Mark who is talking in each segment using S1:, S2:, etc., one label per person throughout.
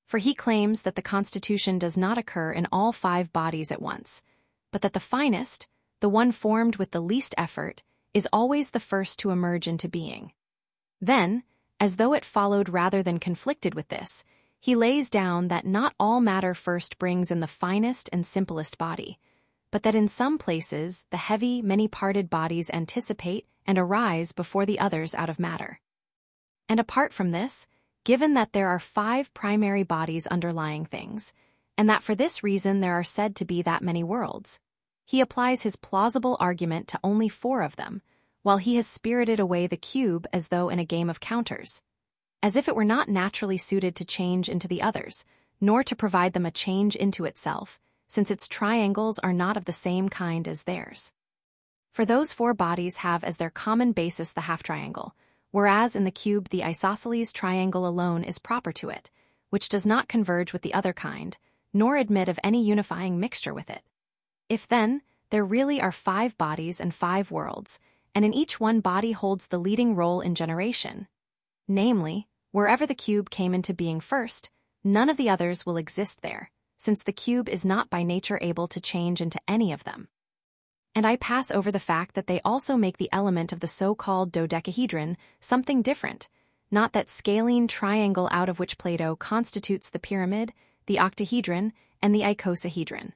S1: For he claims that the constitution does not occur in all 5 bodies at once, but that the finest, the one formed with the least effort, is always the first to emerge into being. Then, as though it followed rather than conflicted with this, he lays down that not all matter first brings in the finest and simplest body, but that in some places the heavy, many-parted bodies anticipate and arise before the others out of matter. And apart from this, given that there are 5 primary bodies underlying things, and that for this reason there are said to be that many worlds, he applies his plausible argument to only 4 of them, while he has spirited away the cube as though in a game of counters, as if it were not naturally suited to change into the others, nor to provide them a change into itself, since its triangles are not of the same kind as theirs. For those 4 bodies have as their common basis the half-triangle, whereas in the cube the isosceles triangle alone is proper to it, which does not converge with the other kind, nor admit of any unifying mixture with it. If then, there really are 5 bodies and 5 worlds, and in each one body holds the leading role in generation, namely, wherever the cube came into being first, none of the others will exist there, since the cube is not by nature able to change into any of them. And I pass over the fact that they also make the element of the so-called dodecahedron something different, not that scalene triangle out of which Plato constitutes the pyramid, the octahedron, and the icosahedron.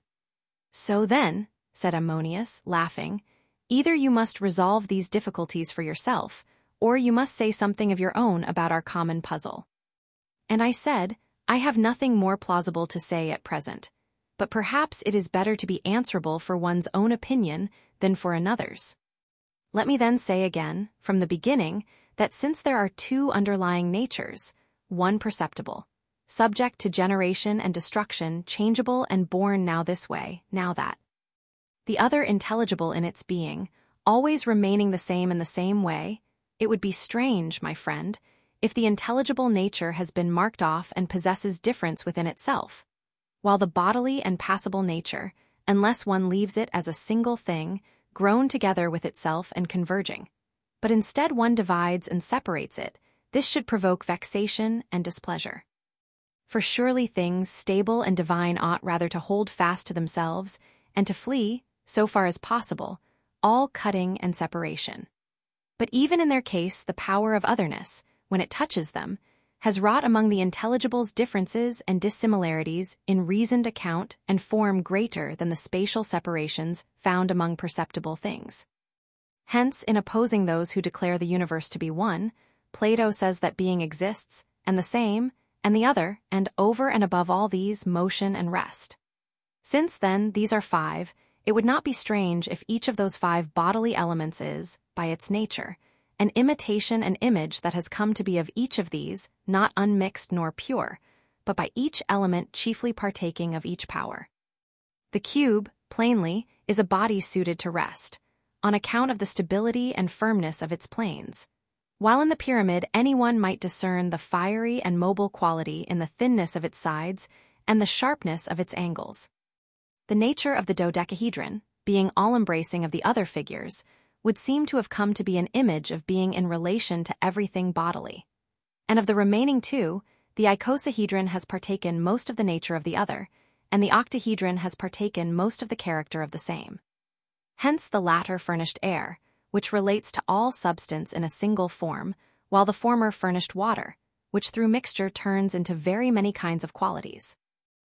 S1: So then, said Ammonius, laughing, either you must resolve these difficulties for yourself, or you must say something of your own about our common puzzle. And I said, I have nothing more plausible to say at present, but perhaps it is better to be answerable for one's own opinion than for another's. Let me then say again, from the beginning, that since there are 2 underlying natures, one perceptible, subject to generation and destruction, changeable and born now this way, now that, the other intelligible in its being, always remaining the same in the same way, it would be strange, my friend, if the intelligible nature has been marked off and possesses difference within itself, while the bodily and passible nature, unless one leaves it as a single thing, grown together with itself and converging, but instead one divides and separates it, this should provoke vexation and displeasure. For surely things stable and divine ought rather to hold fast to themselves, and to flee, so far as possible, all cutting and separation. But even in their case the power of otherness, when it touches them, has wrought among the intelligibles differences and dissimilarities in reasoned account and form greater than the spatial separations found among perceptible things. Hence, in opposing those who declare the universe to be one, Plato says that being exists, and the same, and the other, and over and above all these, motion and rest. Since, then, these are 5, it would not be strange if each of those 5 bodily elements is, by its nature, an imitation and image that has come to be of each of these, not unmixed nor pure, but by each element chiefly partaking of each power. The cube, plainly, is a body suited to rest, on account of the stability and firmness of its planes, while in the pyramid anyone might discern the fiery and mobile quality in the thinness of its sides and the sharpness of its angles. The nature of the dodecahedron, being all-embracing of the other figures, would seem to have come to be an image of being in relation to everything bodily. And of the remaining 2, the icosahedron has partaken most of the nature of the other, and the octahedron has partaken most of the character of the same. Hence the latter furnished air, which relates to all substance in a single form, while the former furnished water, which through mixture turns into very many kinds of qualities.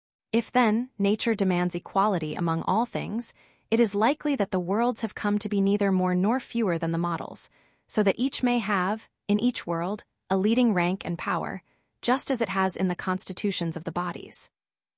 S1: If then nature demands equality among all things, it is likely that the worlds have come to be neither more nor fewer than the models, so that each may have, in each world, a leading rank and power, just as it has in the constitutions of the bodies.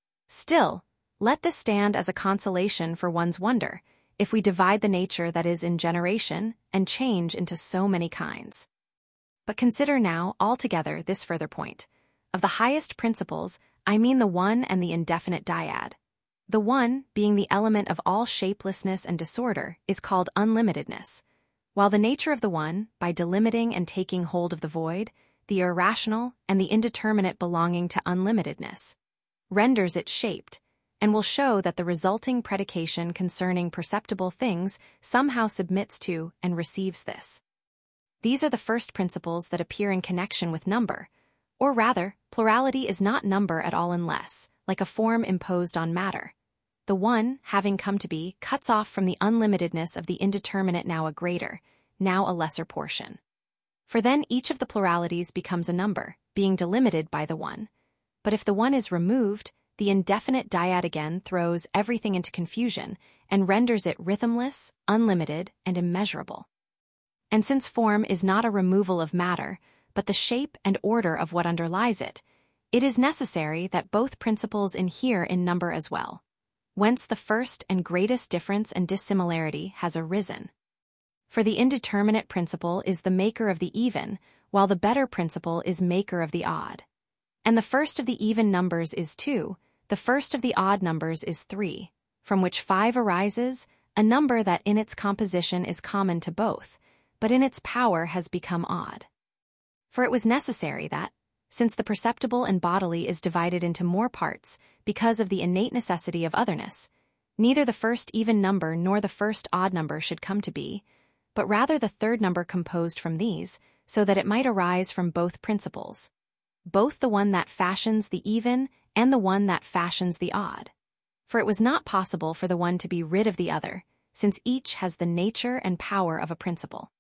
S1: Still, let this stand as a consolation for one's wonder, if we divide the nature that is in generation and change into so many kinds. But consider now, altogether, this further point. Of the highest principles, I mean the one and the indefinite dyad. The one, being the element of all shapelessness and disorder, is called unlimitedness, while the nature of the one, by delimiting and taking hold of the void, the irrational and the indeterminate belonging to unlimitedness, renders it shaped, and will show that the resulting predication concerning perceptible things somehow submits to and receives this. These are the first principles that appear in connection with number, Or rather, plurality is not number at all unless, like a form imposed on matter. The one, having come to be, cuts off from the unlimitedness of the indeterminate now a greater, now a lesser portion. For then each of the pluralities becomes a number, being delimited by the one. But if the one is removed, the indefinite dyad again throws everything into confusion and renders it rhythmless, unlimited, and immeasurable. And since form is not a removal of matter, but the shape and order of what underlies it, it is necessary that both principles inhere in number as well, whence the first and greatest difference and dissimilarity has arisen. For the indeterminate principle is the maker of the even, while the better principle is maker of the odd. And the first of the even numbers is 2, the first of the odd numbers is 3, from which 5 arises, a number that in its composition is common to both, but in its power has become odd. For it was necessary that, since the perceptible and bodily is divided into more parts because of the innate necessity of otherness, neither the first even number nor the first odd number should come to be, but rather the third number composed from these, so that it might arise from both principles, both the one that fashions the even and the one that fashions the odd. For it was not possible for the one to be rid of the other, since each has the nature and power of a principle.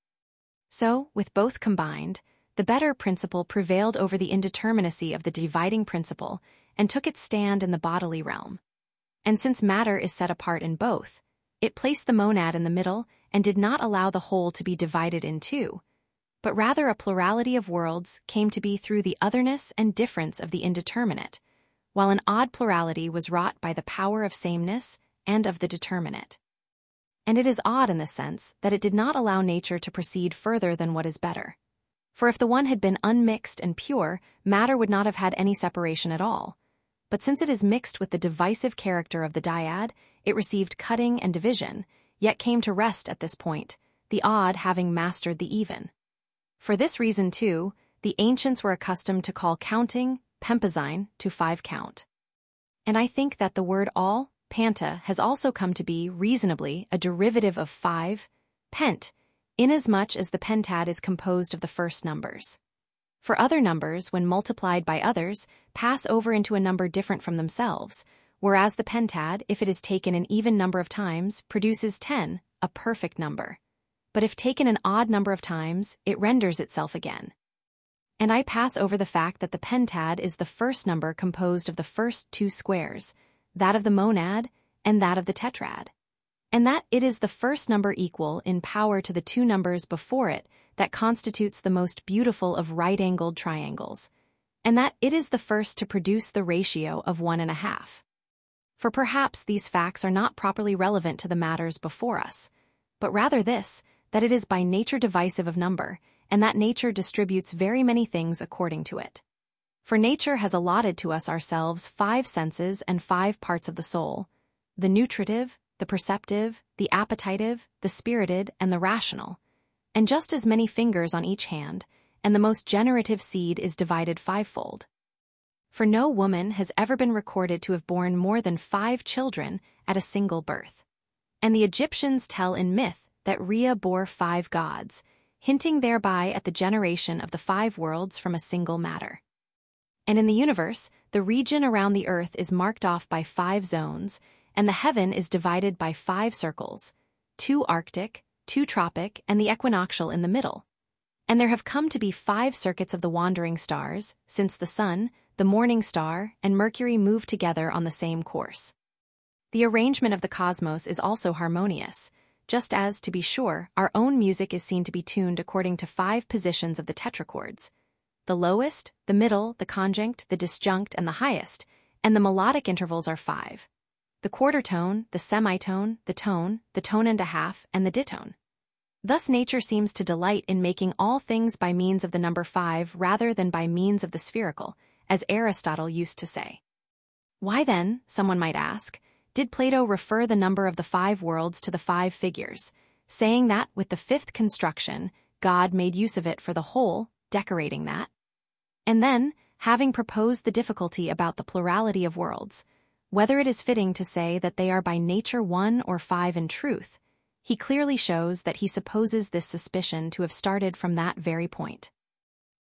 S1: So, with both combined, the better principle prevailed over the indeterminacy of the dividing principle and took its stand in the bodily realm. And since matter is set apart in both, it placed the monad in the middle and did not allow the whole to be divided in two, but rather a plurality of worlds came to be through the otherness and difference of the indeterminate, while an odd plurality was wrought by the power of sameness and of the determinate. And it is odd in the sense that it did not allow nature to proceed further than what is better. For if the one had been unmixed and pure, matter would not have had any separation at all. But since it is mixed with the divisive character of the dyad, it received cutting and division, yet came to rest at this point, the odd having mastered the even. For this reason, too, the ancients were accustomed to call counting, pempazine, to 5 count. And I think that the word all, panta, has also come to be, reasonably, a derivative of 5, pent, inasmuch as the pentad is composed of the first numbers. For other numbers, when multiplied by others, pass over into a number different from themselves, whereas the pentad, if it is taken an even number of times, produces 10, a perfect number. But if taken an odd number of times, it renders itself again. And I pass over the fact that the pentad is the first number composed of the first 2 squares, that of the monad and that of the tetrad, and that it is the first number equal in power to the 2 numbers before it that constitutes the most beautiful of right-angled triangles, and that it is the first to produce the ratio of 1.5. For perhaps these facts are not properly relevant to the matters before us, but rather this, that it is by nature divisive of number, and that nature distributes very many things according to it. For nature has allotted to us ourselves 5 senses and 5 parts of the soul, the nutritive, the perceptive, the appetitive, the spirited, and the rational, and just as many fingers on each hand, and the most generative seed is divided 5-fold. For no woman has ever been recorded to have borne more than 5 children at a single birth. And the Egyptians tell in myth that Rhea bore 5 gods, hinting thereby at the generation of the 5 worlds from a single matter. And in the universe, the region around the earth is marked off by 5 zones, and the heaven is divided by 5 circles, 2 arctic, 2 tropic, and the equinoctial in the middle. And there have come to be 5 circuits of the wandering stars, since the sun, the morning star, and Mercury move together on the same course. The arrangement of the cosmos is also harmonious, just as, to be sure, our own music is seen to be tuned according to 5 positions of the tetrachords: the lowest, the middle, the conjunct, the disjunct, and the highest, and the melodic intervals are 5. The quarter tone, the semitone, the tone and a half, and the ditone. Thus nature seems to delight in making all things by means of the number 5 rather than by means of the spherical, as Aristotle used to say. Why then, someone might ask, did Plato refer the number of the 5 worlds to the 5 figures, saying that with the 5th construction, God made use of it for the whole, decorating that? And then, having proposed the difficulty about the plurality of worlds, whether it is fitting to say that they are by nature 1 or 5 in truth, he clearly shows that he supposes this suspicion to have started from that very point.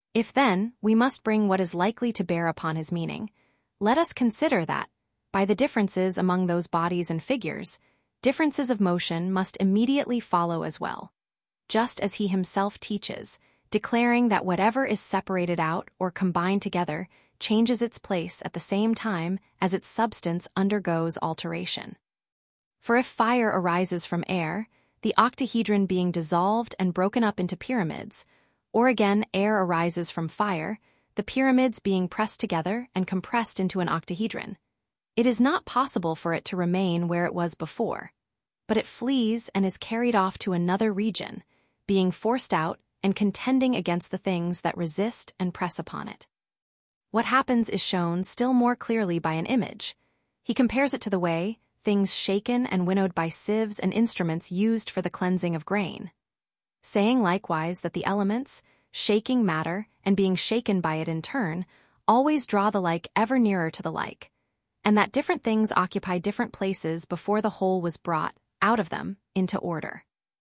S1: If then we must bring what is likely to bear upon his meaning, let us consider that, by the differences among those bodies and figures, differences of motion must immediately follow as well, just as he himself teaches, declaring that whatever is separated out or combined together changes its place at the same time as its substance undergoes alteration. For if fire arises from air, the octahedron being dissolved and broken up into pyramids, or again air arises from fire, the pyramids being pressed together and compressed into an octahedron, it is not possible for it to remain where it was before, but it flees and is carried off to another region, being forced out and contending against the things that resist and press upon it. What happens is shown still more clearly by an image. He compares it to the way things shaken and winnowed by sieves and instruments used for the cleansing of grain, saying likewise that the elements, shaking matter and being shaken by it in turn, always draw the like ever nearer to the like, and that different things occupy different places before the whole was brought, out of them, into order.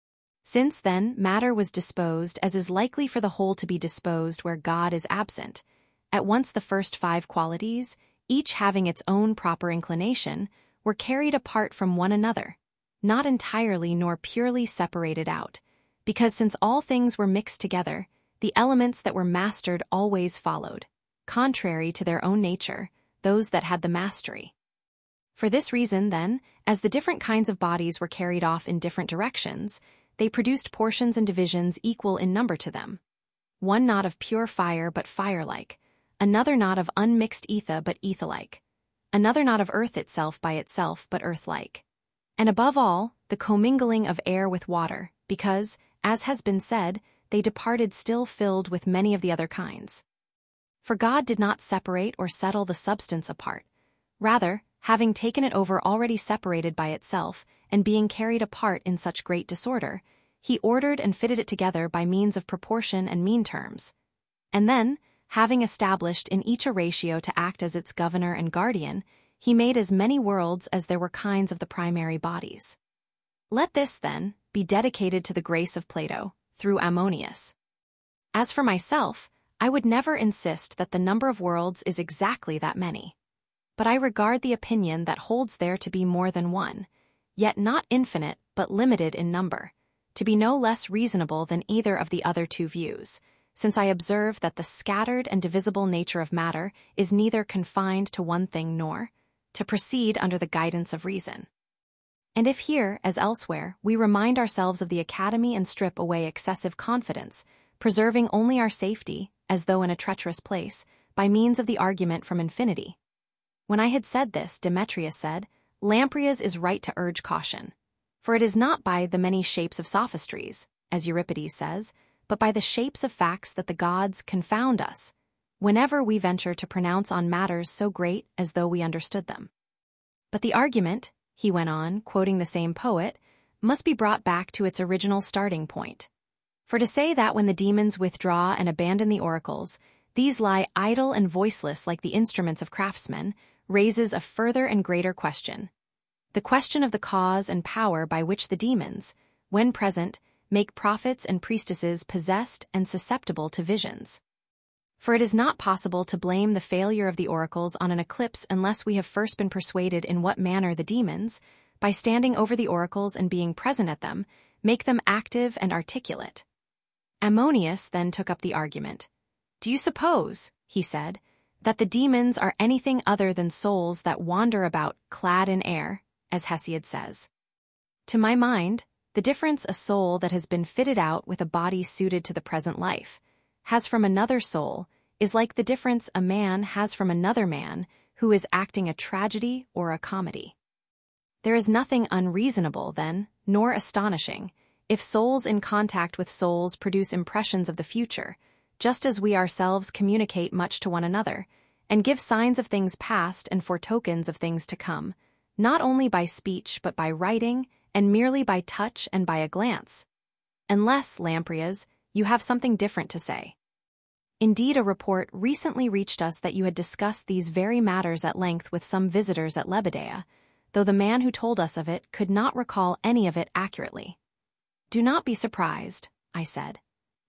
S1: Since then matter was disposed as is likely for the whole to be disposed where God is absent, at once the first 5 qualities, each having its own proper inclination, were carried apart from one another, not entirely nor purely separated out, because since all things were mixed together, the elements that were mastered always followed, contrary to their own nature, those that had the mastery. For this reason, then, as the different kinds of bodies were carried off in different directions, they produced portions and divisions equal in number to them. One not of pure fire but fire-like, another not of unmixed ether but ether-like, another not of earth itself by itself but earth-like, and above all, the commingling of air with water, because, as has been said, they departed still filled with many of the other kinds. For God did not separate or settle the substance apart. Rather, having taken it over already separated by itself, and being carried apart in such great disorder, he ordered and fitted it together by means of proportion and mean terms. And then, having established in each a ratio to act as its governor and guardian, he made as many worlds as there were kinds of the primary bodies. Let this, then, be dedicated to the grace of Plato, through Ammonius. As for myself, I would never insist that the number of worlds is exactly that many. But I regard the opinion that holds there to be more than one, yet not infinite but limited in number, to be no less reasonable than either of the other 2 views, since I observe that the scattered and divisible nature of matter is neither confined to one thing nor to proceed under the guidance of reason. And if here, as elsewhere, we remind ourselves of the Academy and strip away excessive confidence, preserving only our safety, as though in a treacherous place, by means of the argument from infinity. When I had said this, Demetrius said, Lamprias is right to urge caution, for it is not by the many shapes of sophistries, as Euripides says, but by the shapes of facts that the gods confound us, whenever we venture to pronounce on matters so great as though we understood them. But the argument, he went on, quoting the same poet, must be brought back to its original starting point. For to say that when the demons withdraw and abandon the oracles, these lie idle and voiceless like the instruments of craftsmen, raises a further and greater question. The question of the cause and power by which the demons, when present, make prophets and priestesses possessed and susceptible to visions. For it is not possible to blame the failure of the oracles on an eclipse unless we have first been persuaded in what manner the demons, by standing over the oracles and being present at them, make them active and articulate. Ammonius then took up the argument. Do you suppose, he said, that the demons are anything other than souls that wander about clad in air, as Hesiod says? To my mind, the difference a soul that has been fitted out with a body suited to the present life has from another soul is like the difference a man has from another man who is acting a tragedy or a comedy. There is nothing unreasonable, then, nor astonishing, if souls in contact with souls produce impressions of the future, just as we ourselves communicate much to one another, and give signs of things past and foretokens of things to come, not only by speech but by writing, and merely by touch and by a glance. Unless, Lamprias, you have something different to say. Indeed, a report recently reached us that you had discussed these very matters at length with some visitors at Lebedea, though the man who told us of it could not recall any of it accurately. Do not be surprised, I said.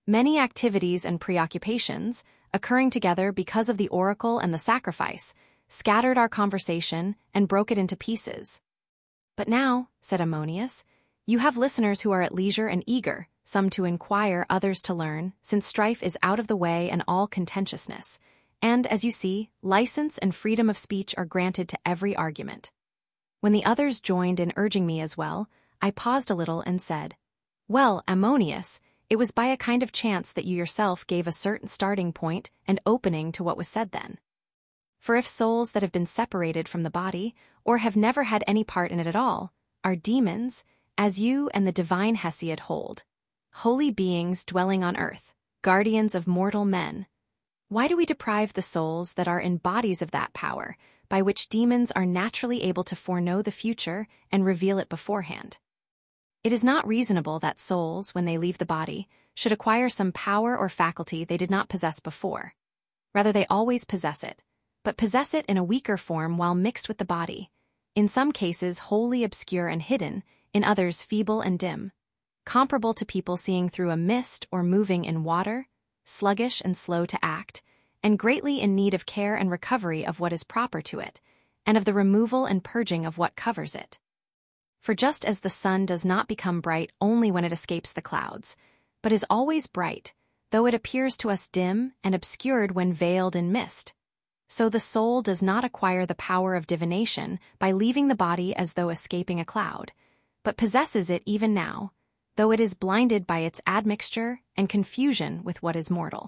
S1: Many activities and preoccupations, occurring together because of the oracle and the sacrifice, scattered our conversation and broke it into pieces. But now, said Ammonius, you have listeners who are at leisure and eager, some to inquire, others to learn, since strife is out of the way and all contentiousness. And, as you see, license and freedom of speech are granted to every argument. When the others joined in urging me as well, I paused a little and said, well, Ammonius, it was by a kind of chance that you yourself gave a certain starting point and opening to what was said then. For if souls that have been separated from the body, or have never had any part in it at all, are demons, as you and the divine Hesiod hold, holy beings dwelling on earth, guardians of mortal men, why do we deprive the souls that are in bodies of that power, by which demons are naturally able to foreknow the future and reveal it beforehand? It is not reasonable that souls, when they leave the body, should acquire some power or faculty they did not possess before. Rather, they always possess it, but possess it in a weaker form while mixed with the body, in some cases wholly obscure and hidden, in others feeble and dim, comparable to people seeing through a mist or moving in water, sluggish and slow to act, and greatly in need of care and recovery of what is proper to it, and of the removal and purging of what covers it. For just as the sun does not become bright only when it escapes the clouds, but is always bright, though it appears to us dim and obscured when veiled in mist, so the soul does not acquire the power of divination by leaving the body as though escaping a cloud, but possesses it even now, though it is blinded by its admixture and confusion with what is mortal.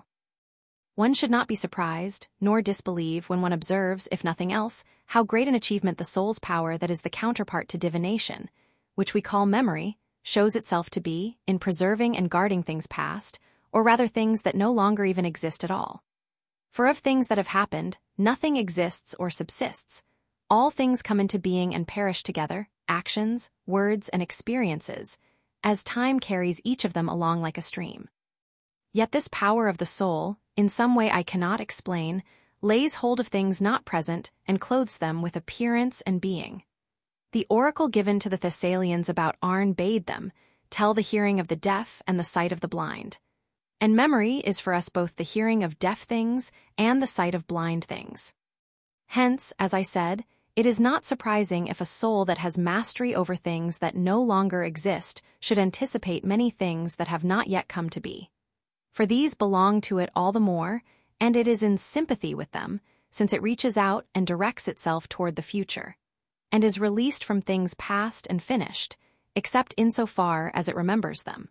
S1: One should not be surprised, nor disbelieve when one observes, if nothing else, how great an achievement the soul's power that is the counterpart to divination, which we call memory, shows itself to be in preserving and guarding things past, or rather things that no longer even exist at all. For of things that have happened, nothing exists or subsists. All things come into being and perish together, actions, words, and experiences, as time carries each of them along like a stream. Yet this power of the soul, in some way I cannot explain, lays hold of things not present and clothes them with appearance and being. The oracle given to the Thessalians about Arne bade them tell the hearing of the deaf and the sight of the blind. And memory is for us both the hearing of deaf things and the sight of blind things. Hence, as I said, it is not surprising if a soul that has mastery over things that no longer exist should anticipate many things that have not yet come to be. For these belong to it all the more, and it is in sympathy with them, since it reaches out and directs itself toward the future, and is released from things past and finished, except insofar as it remembers them.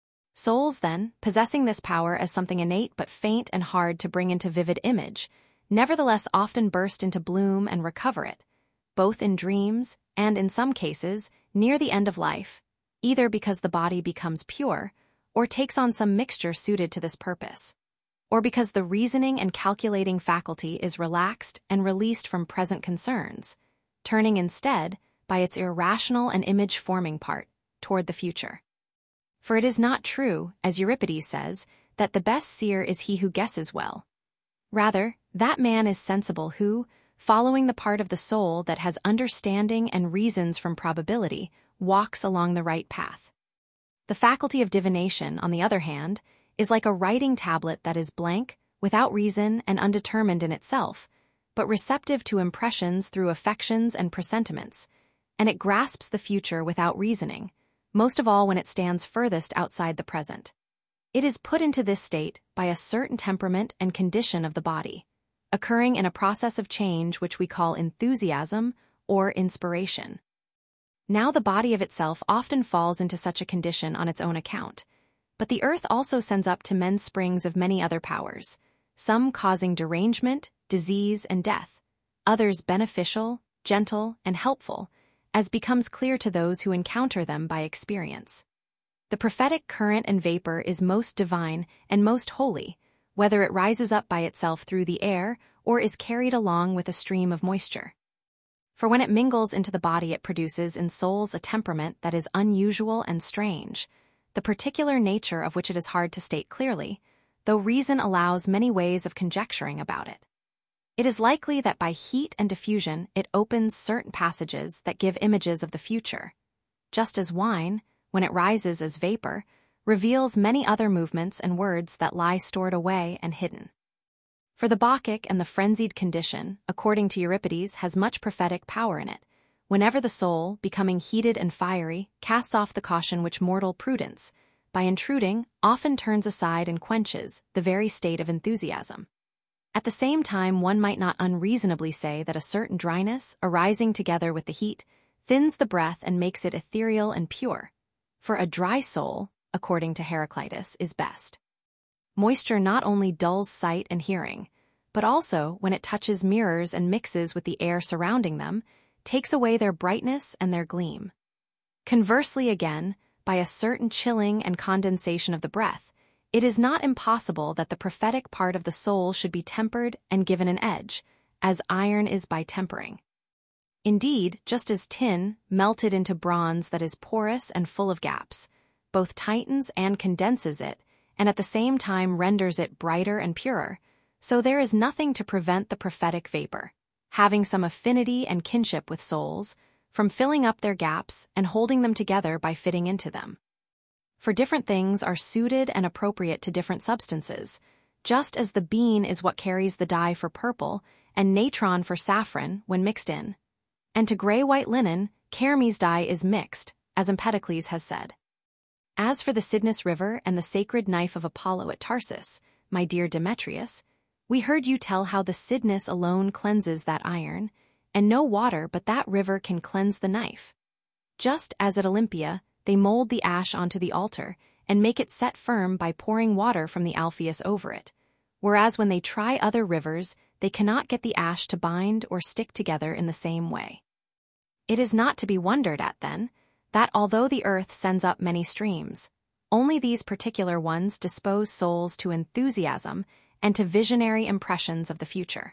S1: Souls, then, possessing this power as something innate but faint and hard to bring into vivid image, nevertheless often burst into bloom and recover it, both in dreams and, in some cases, near the end of life, either because the body becomes pure, or takes on some mixture suited to this purpose, or because the reasoning and calculating faculty is relaxed and released from present concerns, turning instead, by its irrational and image-forming part, toward the future. For it is not true, as Euripides says, that the best seer is he who guesses well. Rather, that man is sensible who, following the part of the soul that has understanding and reasons from probability, walks along the right path. The faculty of divination, on the other hand, is like a writing tablet that is blank, without reason and undetermined in itself, but receptive to impressions through affections and presentiments, and it grasps the future without reasoning, most of all when it stands furthest outside the present. It is put into this state by a certain temperament and condition of the body, occurring in a process of change which we call enthusiasm or inspiration. Now the body of itself often falls into such a condition on its own account, but the earth also sends up to men springs of many other powers, some causing derangement, disease, and death, others beneficial, gentle, and helpful, as becomes clear to those who encounter them by experience. The prophetic current and vapor is most divine and most holy, whether it rises up by itself through the air or is carried along with a stream of moisture. For when it mingles into the body it produces in souls a temperament that is unusual and strange, the particular nature of which it is hard to state clearly, though reason allows many ways of conjecturing about it. It is likely that by heat and diffusion it opens certain passages that give images of the future, just as wine, when it rises as vapor, reveals many other movements and words that lie stored away and hidden. For the Bacchic and the frenzied condition, according to Euripides, has much prophetic power in it. Whenever the soul, becoming heated and fiery, casts off the caution which mortal prudence, by intruding, often turns aside and quenches the very state of enthusiasm. At the same time, one might not unreasonably say that a certain dryness, arising together with the heat, thins the breath and makes it ethereal and pure. For a dry soul, according to Heraclitus, is best. Moisture not only dulls sight and hearing, but also, when it touches mirrors and mixes with the air surrounding them, takes away their brightness and their gleam. Conversely again, by a certain chilling and condensation of the breath, it is not impossible that the prophetic part of the soul should be tempered and given an edge, as iron is by tempering. Indeed, just as tin, melted into bronze that is porous and full of gaps, both tightens and condenses it, and at the same time renders it brighter and purer, so there is nothing to prevent the prophetic vapor, having some affinity and kinship with souls, from filling up their gaps and holding them together by fitting into them. For different things are suited and appropriate to different substances, just as the bean is what carries the dye for purple and natron for saffron when mixed in. And to gray-white linen, kermes dye is mixed, as Empedocles has said. As for the Cydnus River and the sacred knife of Apollo at Tarsus, my dear Demetrius, we heard you tell how the Cydnus alone cleanses that iron, and no water but that river can cleanse the knife. Just as at Olympia, they mold the ash onto the altar and make it set firm by pouring water from the Alpheus over it, whereas when they try other rivers, they cannot get the ash to bind or stick together in the same way. It is not to be wondered at, then, that although the earth sends up many streams, only these particular ones dispose souls to enthusiasm and to visionary impressions of the future.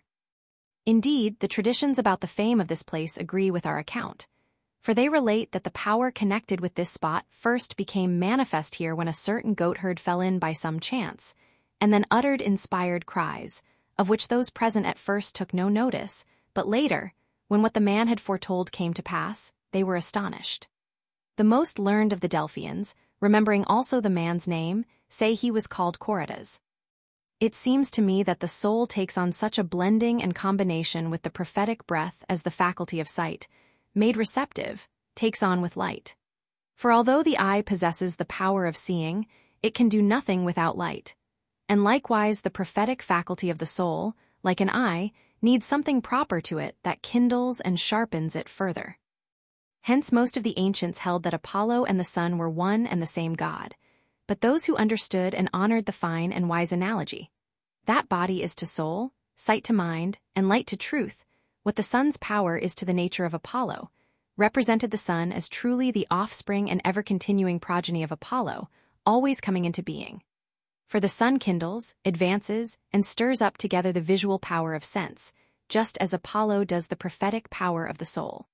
S1: Indeed, the traditions about the fame of this place agree with our account, for they relate that the power connected with this spot first became manifest here when a certain goatherd fell in by some chance, and then uttered inspired cries, of which those present at first took no notice, but later, when what the man had foretold came to pass, they were astonished. The most learned of the Delphians, remembering also the man's name, say he was called Coridas. It seems to me that the soul takes on such a blending and combination with the prophetic breath as the faculty of sight, made receptive, takes on with light. For although the eye possesses the power of seeing, it can do nothing without light. And likewise the prophetic faculty of the soul, like an eye, needs something proper to it that kindles and sharpens it further. Hence most of the ancients held that Apollo and the sun were one and the same god, but those who understood and honored the fine and wise analogy, that body is to soul, sight to mind, and light to truth, what the sun's power is to the nature of Apollo, represented the sun as truly the offspring and ever-continuing progeny of Apollo, always coming into being. For the sun kindles, advances, and stirs up together the visual power of sense, just as Apollo does the prophetic power of the soul.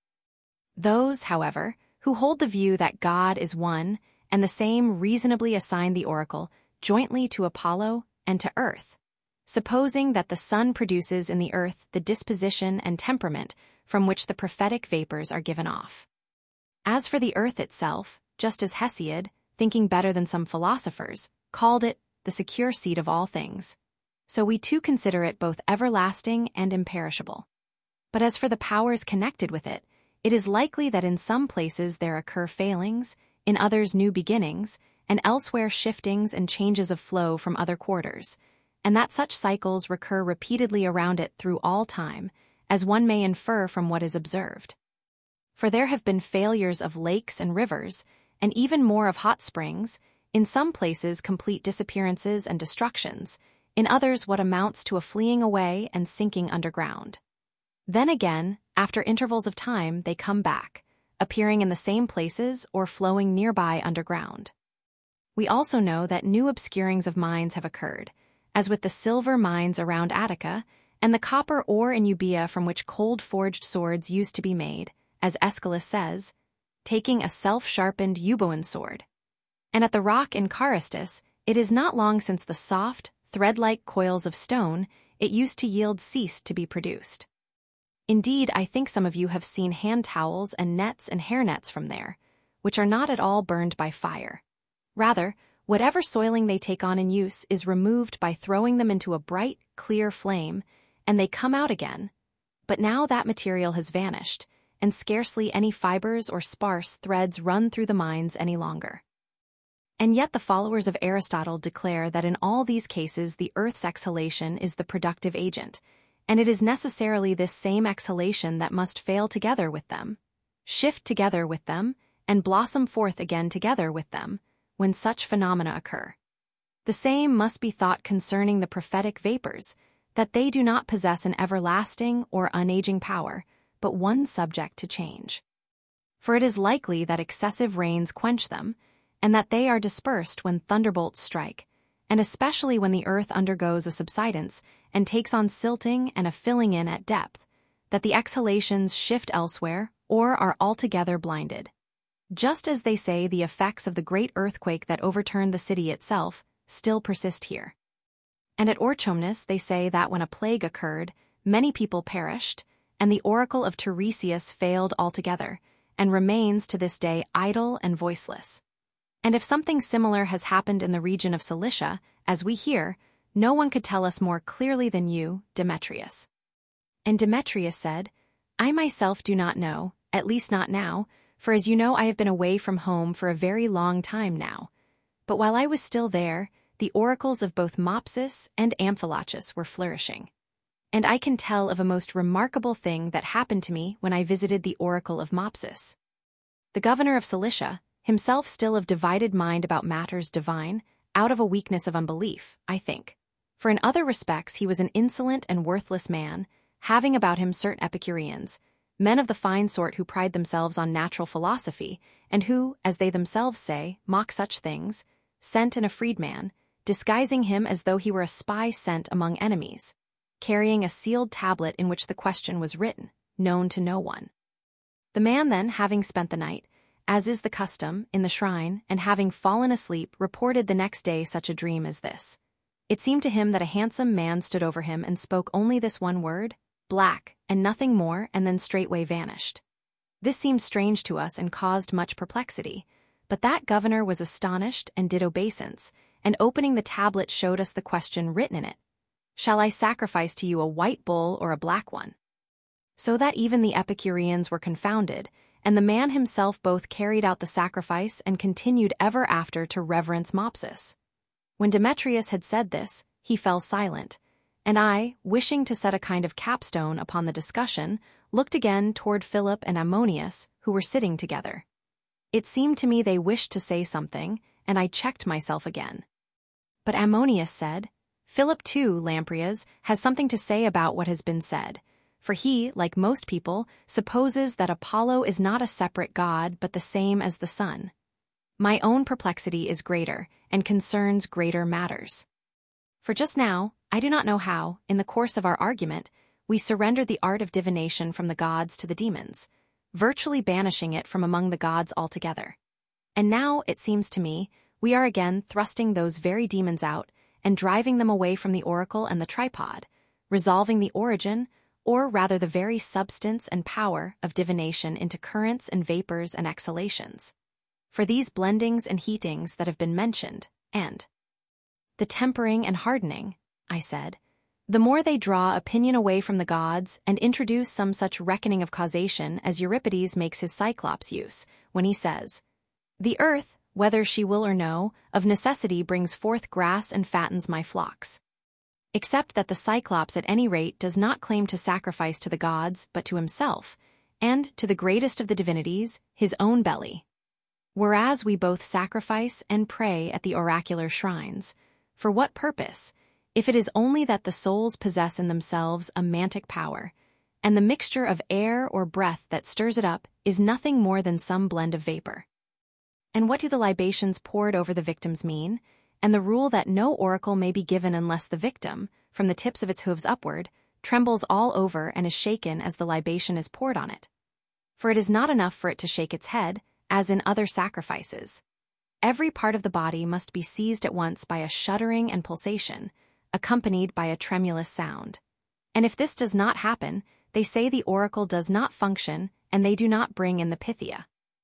S1: Those, however, who hold the view that God is one and the same reasonably assign the oracle jointly to Apollo and to earth, supposing that the sun produces in the earth the disposition and temperament from which the prophetic vapors are given off. As for the earth itself, just as Hesiod, thinking better than some philosophers, called it the secure seat of all things, so we too consider it both everlasting and imperishable. But as for the powers connected with it, it is likely that in some places there occur failings, in others new beginnings, and elsewhere shiftings and changes of flow from other quarters, and that such cycles recur repeatedly around it through all time, as one may infer from what is observed. For there have been failures of lakes and rivers, and even more of hot springs, in some places complete disappearances and destructions, in others what amounts to a fleeing away and sinking underground. Then again, after intervals of time, they come back, appearing in the same places or flowing nearby underground. We also know that new obscurings of mines have occurred, as with the silver mines around Attica and the copper ore in Euboea from which cold-forged swords used to be made, as Aeschylus says, taking a self-sharpened Euboean sword. And at the rock in Carystus, it is not long since the soft, thread-like coils of stone it used to yield ceased to be produced. Indeed, I think some of you have seen hand towels and nets and hairnets from there, which are not at all burned by fire. Rather, Whatever soiling they take on in use is removed by throwing them into a bright, clear flame, and they come out again. But now that material has vanished, and scarcely any fibers or sparse threads run through the mines any longer. And yet the followers of Aristotle declare that in all these cases the earth's exhalation is the productive agent, and it is necessarily this same exhalation that must fail together with them, shift together with them, and blossom forth again together with them, when such phenomena occur. The same must be thought concerning the prophetic vapors, that they do not possess an everlasting or unaging power, but one subject to change. For it is likely that excessive rains quench them, and that they are dispersed when thunderbolts strike, and especially when the earth undergoes a subsidence and takes on silting and a filling in at depth, that the exhalations shift elsewhere or are altogether blinded. Just as they say the effects of the great earthquake that overturned the city itself still persist here. And at Orchomnus they say that when a plague occurred, many people perished, and the oracle of Tiresias failed altogether, and remains to this day idle and voiceless. And if something similar has happened in the region of Cilicia, as we hear, no one could tell us more clearly than you, Demetrius. And Demetrius said, I myself do not know, at least not now, for as you know I have been away from home for a very long time now. But while I was still there, the oracles of both Mopsus and Amphilochus were flourishing. And I can tell of a most remarkable thing that happened to me when I visited the oracle of Mopsus. The governor of Cilicia, himself still of divided mind about matters divine, out of a weakness of unbelief, I think. For in other respects he was an insolent and worthless man, having about him certain Epicureans, men of the fine sort who pride themselves on natural philosophy, and who, as they themselves say, mock such things, sent in a freedman, disguising him as though he were a spy sent among enemies, carrying a sealed tablet in which the question was written, known to no one. The man then, having spent the night, as is the custom, in the shrine, and having fallen asleep, reported the next day such a dream as this. It seemed to him that a handsome man stood over him and spoke only this one word, black, and nothing more, and then straightway vanished. This seemed strange to us and caused much perplexity, but that governor was astonished and did obeisance, and opening the tablet showed us the question written in it, Shall I sacrifice to you a white bull or a black one? So that even the Epicureans were confounded, and the man himself both carried out the sacrifice and continued ever after to reverence Mopsus. When Demetrius had said this, he fell silent, and I, wishing to set a kind of capstone upon the discussion, looked again toward Philip and Ammonius, who were sitting together. It seemed to me they wished to say something, and I checked myself again. But Ammonius said, Philip too, Lamprias, has something to say about what has been said, for he, like most people, supposes that Apollo is not a separate god but the same as the sun. My own perplexity is greater, and concerns greater matters. For just now, I do not know how, in the course of our argument, we surrendered the art of divination from the gods to the demons, virtually banishing it from among the gods altogether. And now, it seems to me, we are again thrusting those very demons out and driving them away from the oracle and the tripod, resolving the origin, or rather the very substance and power of divination into currents and vapors and exhalations. For these blendings and heatings that have been mentioned, and the tempering and hardening, I said, the more they draw opinion away from the gods and introduce some such reckoning of causation as Euripides makes his Cyclops use, when he says, The earth, whether she will or no, of necessity brings forth grass and fattens my flocks. Except that the Cyclops at any rate does not claim to sacrifice to the gods but to himself, and to the greatest of the divinities, his own belly. Whereas we both sacrifice and pray at the oracular shrines, for what purpose, if it is only that the souls possess in themselves a mantic power, and the mixture of air or breath that stirs it up is nothing more than some blend of vapor? And what do the libations poured over the victims mean, and the rule that no oracle may be given unless the victim, from the tips of its hooves upward, trembles all over and is shaken as the libation is poured on it? For it is not enough for it to shake its head, as in other sacrifices. Every part of the body must be seized at once by a shuddering and pulsation, accompanied by a tremulous sound. And if this does not happen, they say the oracle does not function and they do not bring in the Pythia.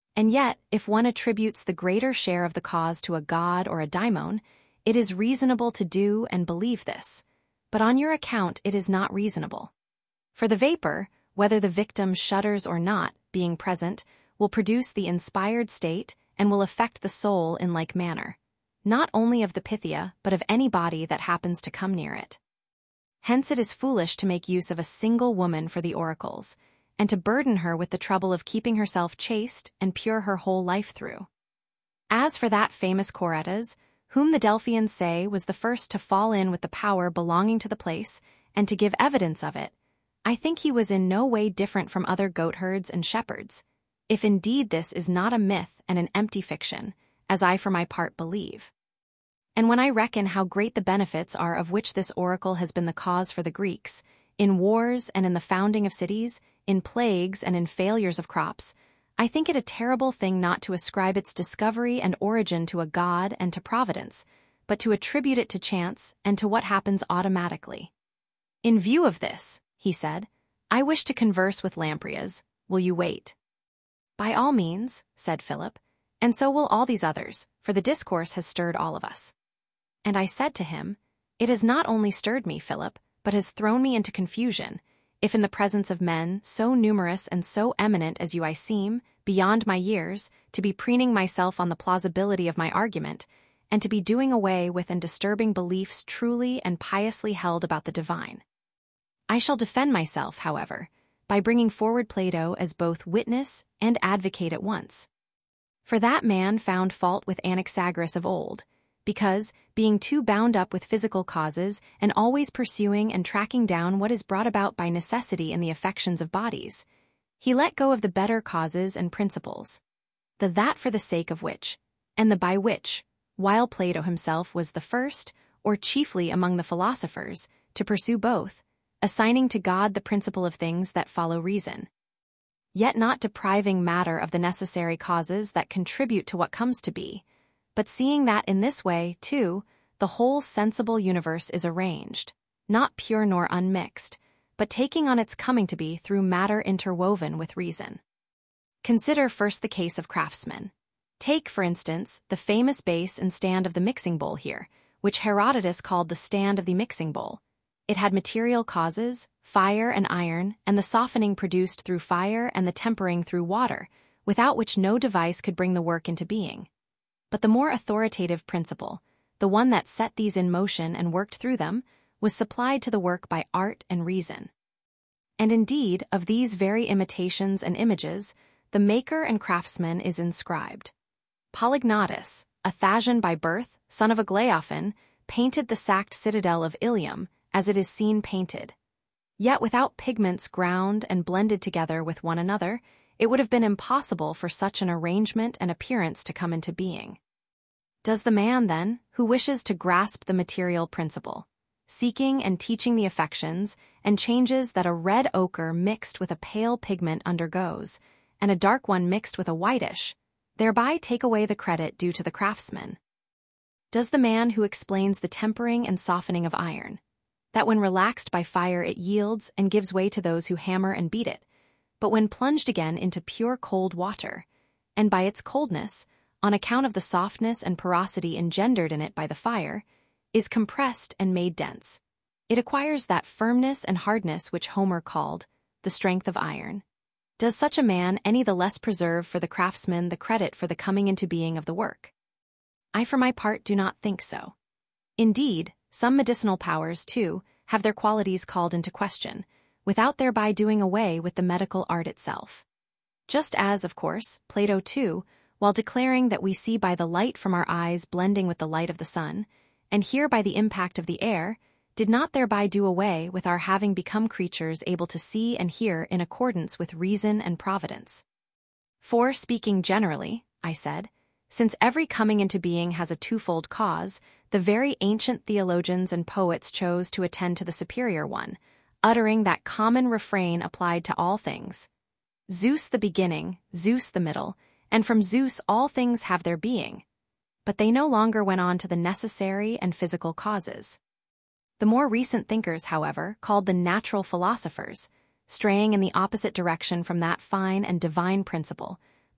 S1: And yet, if one attributes the greater share of the cause to a god or a daimon, it is reasonable to do and believe this. But on your account it is not reasonable. For the vapor, whether the victim shudders or not, being present, will produce the inspired state and will affect the soul in like manner, not only of the Pythia but of any body that happens to come near it. Hence it is foolish to make use of a single woman for the oracles, and to burden her with the trouble of keeping herself chaste and pure her whole life through. As for that famous Coretas, whom the Delphians say was the first to fall in with the power belonging to the place and to give evidence of it, I think he was in no way different from other goatherds and shepherds, if indeed this is not a myth and an empty fiction, as I for my part believe. And when I reckon how great the benefits are of which this oracle has been the cause for the Greeks, in wars and in the founding of cities, in plagues and in failures of crops, I think it a terrible thing not to ascribe its discovery and origin to a god and to providence, but to attribute it to chance and to what happens automatically. In view of this, he said, I wish to converse with Lamprias. Will you wait? By all means, said Philip, and so will all these others, for the discourse has stirred all of us. And I said to him, It has not only stirred me, Philip, but has thrown me into confusion, if in the presence of men so numerous and so eminent as you I seem, beyond my years, to be preening myself on the plausibility of my argument, and to be doing away with and disturbing beliefs truly and piously held about the divine. I shall defend myself, however, by bringing forward Plato as both witness and advocate at once. For that man found fault with Anaxagoras of old, because, being too bound up with physical causes and always pursuing and tracking down what is brought about by necessity in the affections of bodies, he let go of the better causes and principles, the that for the sake of which, and the by which, while Plato himself was the first, or chiefly among the philosophers, to pursue both, assigning to God the principle of things that follow reason, yet not depriving matter of the necessary causes that contribute to what comes to be, but seeing that in this way, too, the whole sensible universe is arranged, not pure nor unmixed, but taking on its coming to be through matter interwoven with reason. Consider first the case of craftsmen. Take, for instance, the famous base and stand of the mixing bowl here, which Herodotus called the stand of the mixing bowl. It had material causes, fire and iron, and the softening produced through fire and the tempering through water, without which no device could bring the work into being. But the more authoritative principle, the one that set these in motion and worked through them, was supplied to the work by art and reason. And indeed, of these very imitations and images, the maker and craftsman is inscribed. Polygnotus, a Thasian by birth, son of Aglaophan, painted the sacked citadel of Ilium, as it is seen painted. Yet without pigments ground and blended together with one another, it would have been impossible for such an arrangement and appearance to come into being. Does the man, then, who wishes to grasp the material principle, seeking and teaching the affections, and changes that a red ochre mixed with a pale pigment undergoes, and a dark one mixed with a whitish, thereby take away the credit due to the craftsman? Does the man who explains the tempering and softening of iron, that when relaxed by fire it yields and gives way to those who hammer and beat it, but when plunged again into pure cold water, and by its coldness, on account of the softness and porosity engendered in it by the fire, is compressed and made dense, it acquires that firmness and hardness which Homer called the strength of iron? Does such a man any the less preserve for the craftsman the credit for the coming into being of the work? I for my part do not think so. Indeed, some medicinal powers, too, have their qualities called into question, without thereby doing away with the medical art itself. Just as, of course, Plato, too, while declaring that we see by the light from our eyes blending with the light of the sun, and hear by the impact of the air, did not thereby do away with our having become creatures able to see and hear in accordance with reason and providence. For, speaking generally, I said, since every coming into being has a twofold cause, the very ancient theologians and poets chose to attend to the superior one, uttering that common refrain applied to all things: Zeus the beginning, Zeus the middle, and from Zeus all things have their being. But they no longer went on to the necessary and physical causes. The more recent thinkers, however, called the natural philosophers, straying in the opposite direction from that fine and divine principle,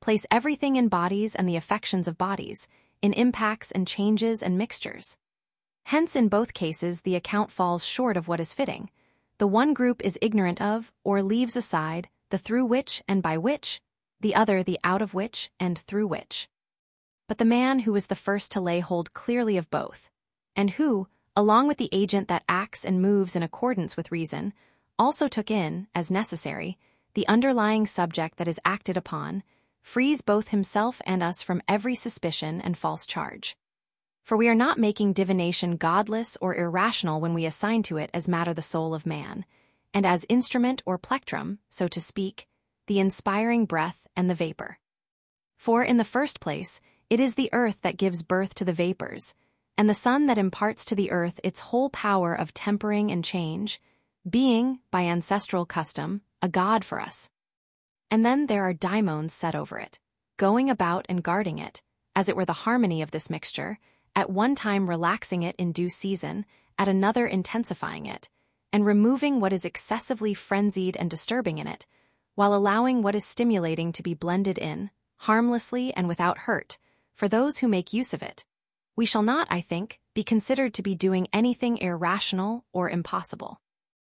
S1: place everything in bodies and the affections of bodies, in impacts and changes and mixtures. Hence, in both cases, the account falls short of what is fitting. The one group is ignorant of, or leaves aside, the through which and by which, the other the out of which and through which. But the man who was the first to lay hold clearly of both, and who, along with the agent that acts and moves in accordance with reason, also took in, as necessary, the underlying subject that is acted upon, frees both himself and us from every suspicion and false charge. For we are not making divination godless or irrational when we assign to it as matter the soul of man, and as instrument or plectrum, so to speak, the inspiring breath and the vapor. For, in the first place, it is the earth that gives birth to the vapors, and the sun that imparts to the earth its whole power of tempering and change, being, by ancestral custom, a god for us. And then there are daimons set over it, going about and guarding it, as it were the harmony of this mixture, at one time relaxing it in due season, at another intensifying it, and removing what is excessively frenzied and disturbing in it, while allowing what is stimulating to be blended in, harmlessly and without hurt, for those who make use of it. We shall not, I think, be considered to be doing anything irrational or impossible.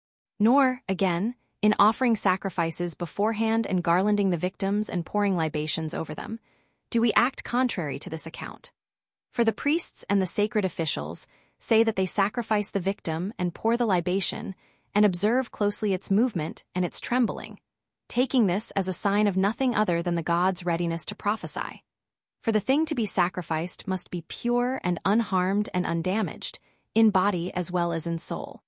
S1: Nor, again, in offering sacrifices beforehand and garlanding the victims and pouring libations over them, do we act contrary to this account. For the priests and the sacred officials say that they sacrifice the victim and pour the libation and observe closely its movement and its trembling, taking this as a sign of nothing other than the god's readiness to prophesy. For the thing to be sacrificed must be pure and unharmed and undamaged, in body as well as in soul.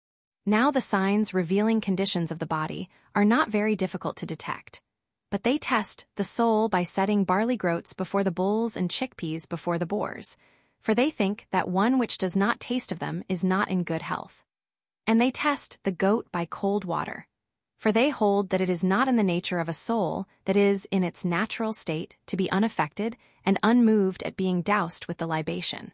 S1: Now the signs revealing conditions of the body are not very difficult to detect, but they test the soul by setting barley groats before the bulls and chickpeas before the boars, for they think that one which does not taste of them is not in good health. And they test the goat by cold water, for they hold that it is not in the nature of a soul that is in its natural state to be unaffected and unmoved at being doused with the libation.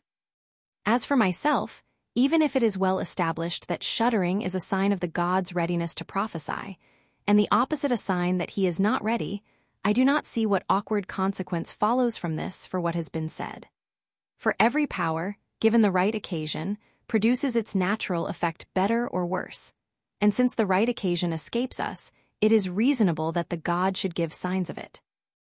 S1: As for myself, even if it is well established that shuddering is a sign of the god's readiness to prophesy, and the opposite a sign that he is not ready, I do not see what awkward consequence follows from this for what has been said. For every power, given the right occasion, produces its natural effect better or worse, and since the right occasion escapes us, it is reasonable that the god should give signs of it.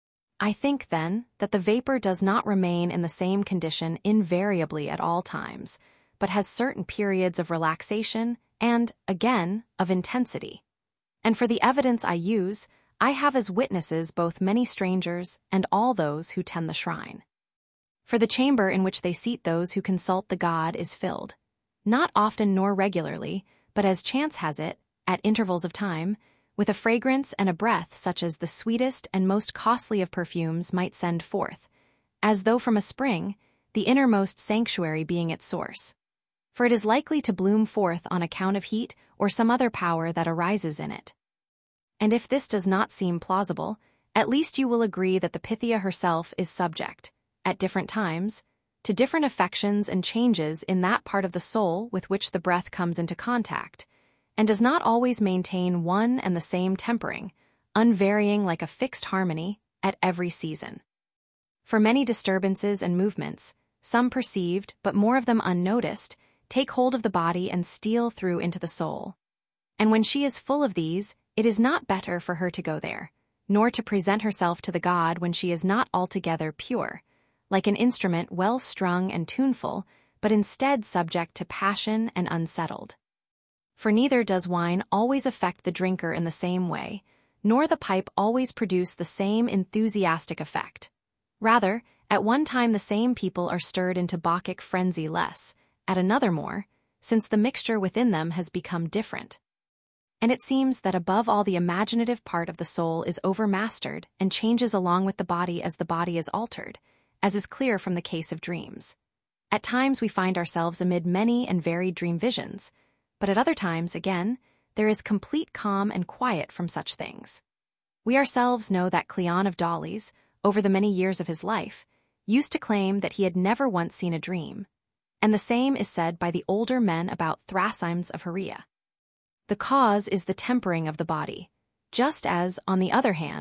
S1: I think, then, that the vapor does not remain in the same condition invariably at all times, but has certain periods of relaxation and, again, of intensity. And for the evidence I use, I have as witnesses both many strangers and all those who tend the shrine. For the chamber in which they seat those who consult the god is filled, not often nor regularly, but as chance has it, at intervals of time, with a fragrance and a breath such as the sweetest and most costly of perfumes might send forth, as though from a spring, the innermost sanctuary being its source. For it is likely to bloom forth on account of heat or some other power that arises in it. And if this does not seem plausible, at least you will agree that the Pythia herself is subject, at different times, to different affections and changes in that part of the soul with which the breath comes into contact, and does not always maintain one and the same tempering, unvarying like a fixed harmony, at every season. For many disturbances and movements, some perceived but more of them unnoticed, take hold of the body and steal through into the soul. And when she is full of these, it is not better for her to go there, nor to present herself to the god when she is not altogether pure, like an instrument well strung and tuneful, but instead subject to passion and unsettled. For neither does wine always affect the drinker in the same way, nor the pipe always produce the same enthusiastic effect. Rather, at one time the same people are stirred into Bacchic frenzy less, at another more, since the mixture within them has become different. And it seems that above all the imaginative part of the soul is overmastered and changes along with the body as the body is altered, as is clear from the case of dreams. At times we find ourselves amid many and varied dream visions, but at other times, again, there is complete calm and quiet from such things. We ourselves know that Cleon of Daulis, over the many years of his life, used to claim that he had never once seen a dream, and the same is said by the older men about Thrasymnes of Herea. The cause is the tempering of the body, just as, on the other hand,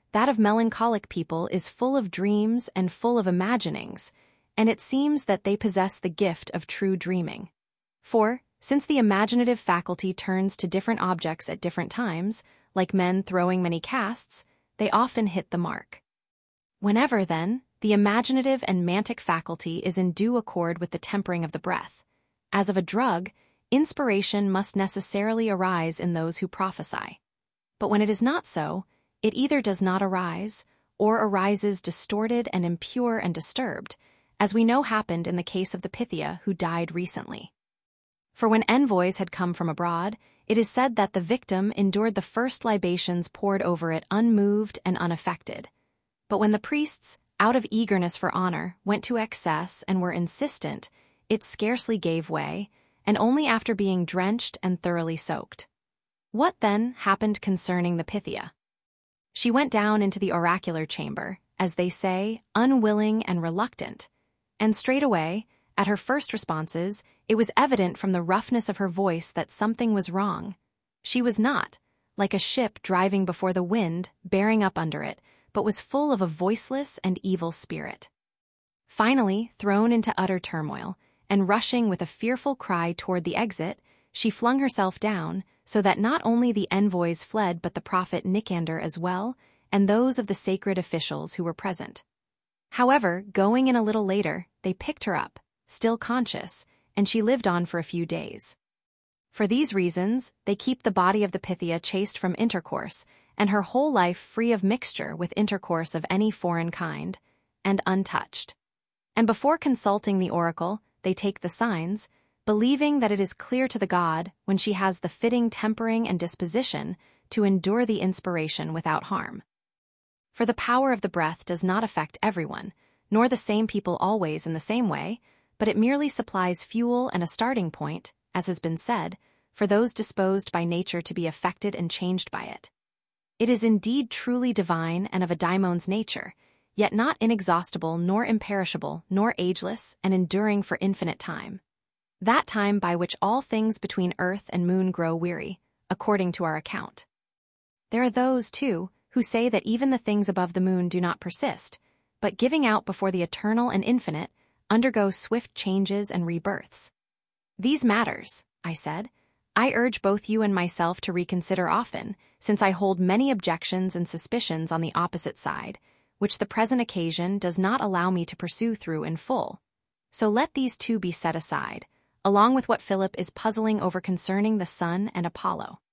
S1: that of melancholic people is full of dreams and full of imaginings, and it seems that they possess the gift of true dreaming. For, since the imaginative faculty turns to different objects at different times, like men throwing many casts, they often hit the mark. Whenever, then, the imaginative and mantic faculty is in due accord with the tempering of the breath, as of a drug, inspiration must necessarily arise in those who prophesy. But when it is not so, it either does not arise, or arises distorted and impure and disturbed, as we know happened in the case of the Pythia who died recently. For when envoys had come from abroad, it is said that the victim endured the first libations poured over it unmoved and unaffected. But when the priests, out of eagerness for honor, went to excess and were insistent, it scarcely gave way, and only after being drenched and thoroughly soaked. What, then, happened concerning the Pythia? She went down into the oracular chamber, as they say, unwilling and reluctant, and straightway, at her first responses, it was evident from the roughness of her voice that something was wrong. She was not, like a ship driving before the wind, bearing up under it, but was full of a voiceless and evil spirit. Finally, thrown into utter turmoil, and rushing with a fearful cry toward the exit, she flung herself down, so that not only the envoys fled but the prophet Nicander as well, and those of the sacred officials who were present. However, going in a little later, they picked her up, still conscious, and she lived on for a few days. For these reasons, they keep the body of the Pythia chaste from intercourse, and her whole life free of mixture with intercourse of any foreign kind, and untouched. And before consulting the oracle, they take the signs, believing that it is clear to the god, when she has the fitting tempering and disposition, to endure the inspiration without harm. For the power of the breath does not affect everyone, nor the same people always in the same way, but it merely supplies fuel and a starting point, as has been said, for those disposed by nature to be affected and changed by it. It is indeed truly divine and of a daemon's nature, yet not inexhaustible nor imperishable nor ageless and enduring for infinite time. That time by which all things between earth and moon grow weary, according to our account. There are those, too, who say that even the things above the moon do not persist, but giving out before the eternal and infinite, undergo swift changes and rebirths. These matters, I said, I urge both you and myself to reconsider often, since I hold many objections and suspicions on the opposite side, which the present occasion does not allow me to pursue through in full. So let these two be set aside, along with what Philip is puzzling over concerning the sun and Apollo.